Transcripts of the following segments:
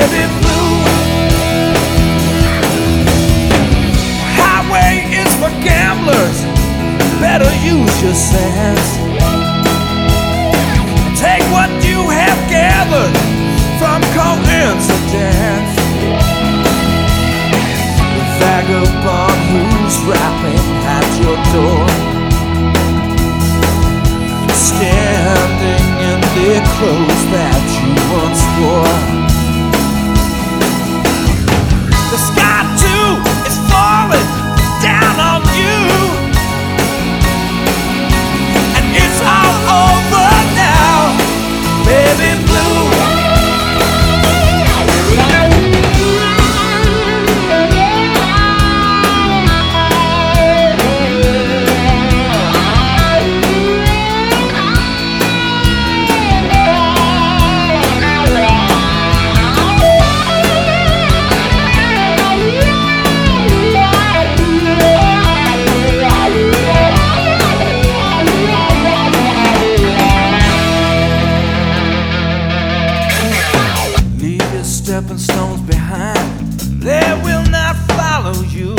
baby blue. Highway is for gamblers, better use your sense. Take what you have gathered from coincidence. The vagabond who's rapping at your door, standing in the clothes that you once wore. The sky too is falling down on you, and it's all over now, baby blue. Stepping stones behind, they will not follow you.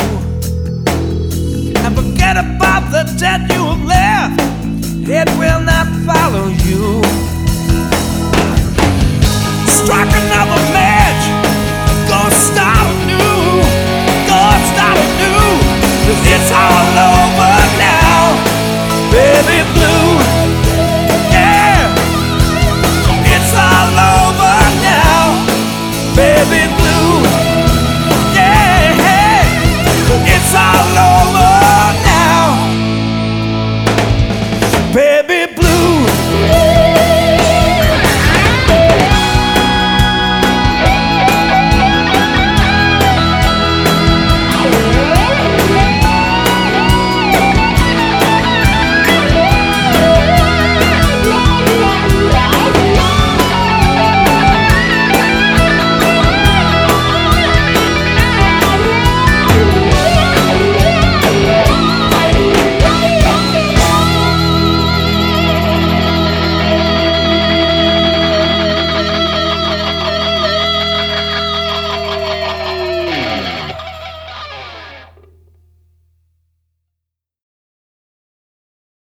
And forget about the debt you have left, it will not follow you.